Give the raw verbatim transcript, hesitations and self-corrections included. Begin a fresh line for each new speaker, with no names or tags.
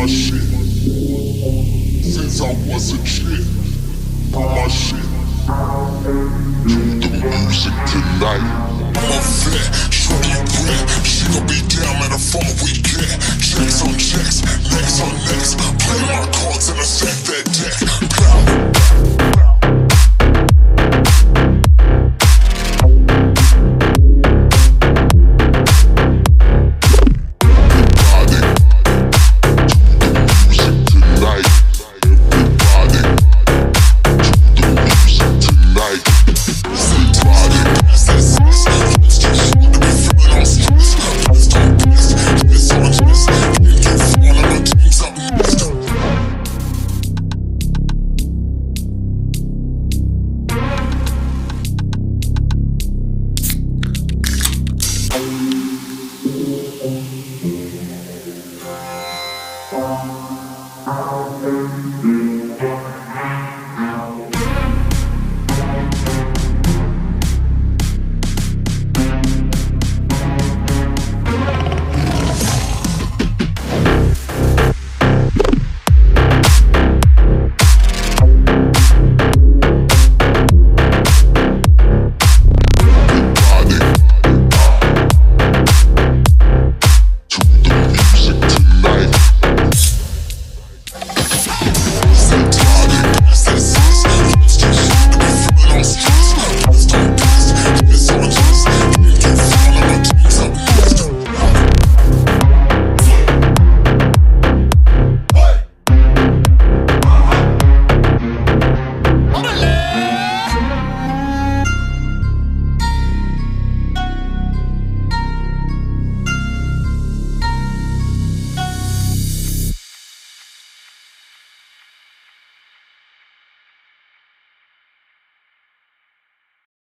my shit since I was a kid. Put my shit to the music tonight. I'm a vet, shorty wet. She gon' be down at a phone weekend. Checks on checks, necks on necks. Play my cards and I set that deck. Pow.
Thank you.